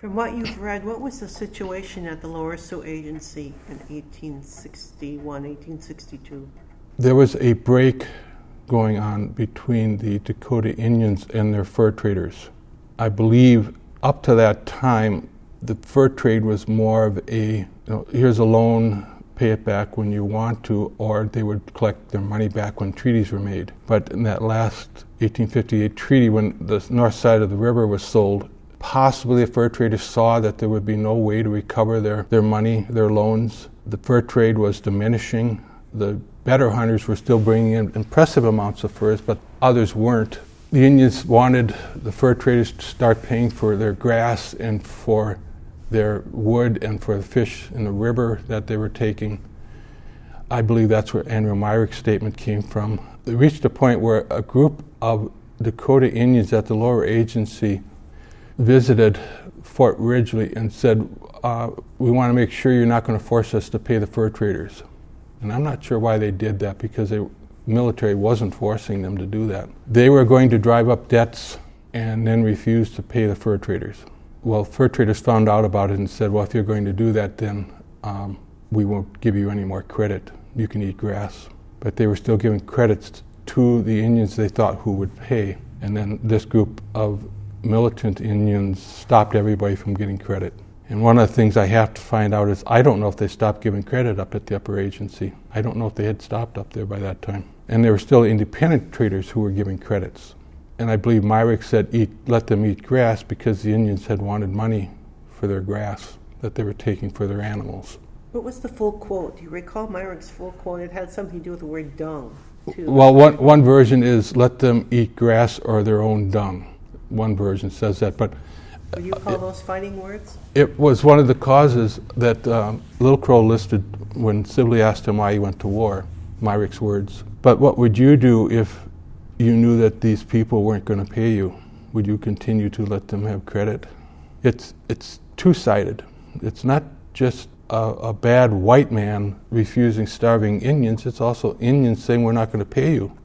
From what you've read, what was the situation at the Lower Sioux Agency in 1861, 1862? There was a break going on between the Dakota Indians and their fur traders. I believe up to that time, the fur trade was more of a, here's a loan, pay it back when you want to, or they would collect their money back when treaties were made. But in that last 1858 treaty, when the north side of the river was sold, possibly the fur traders saw that there would be no way to recover their money, their loans. The fur trade was diminishing. The better hunters were still bringing in impressive amounts of furs, but others weren't. The Indians wanted the fur traders to start paying for their grass and for their wood and for the fish in the river that they were taking. I believe that's where Andrew Myrick's statement came from. They reached a point where a group of Dakota Indians at the Lower Agency visited Fort Ridgely and said, we want to make sure you're not going to force us to pay the fur traders. And I'm not sure why they did that, because the military wasn't forcing them to do that. They were going to drive up debts and then refuse to pay the fur traders. Well, fur traders found out about it and said, well, if you're going to do that, then we won't give you any more credit. You can eat grass. But they were still giving credits to the Indians they thought who would pay. And then this group of militant Indians stopped everybody from getting credit. And one of the things I have to find out is I don't know if they stopped giving credit up at the Upper Agency. I don't know if they had stopped up there by that time. And there were still independent traders who were giving credits. And I believe Myrick said let them eat grass because the Indians had wanted money for their grass that they were taking for their animals. What was the full quote? Do you recall Myrick's full quote? It had something to do with the word dung, too. Well, one version is let them eat grass or their own dung. One version says that, but would you call those fighting words? It was one of the causes that Little Crow listed when Sibley asked him why he went to war, Myrick's words. But what would you do if you knew that these people weren't going to pay you? Would you continue to let them have credit? It's two-sided. It's not just a bad white man refusing starving Indians. It's also Indians saying we're not going to pay you.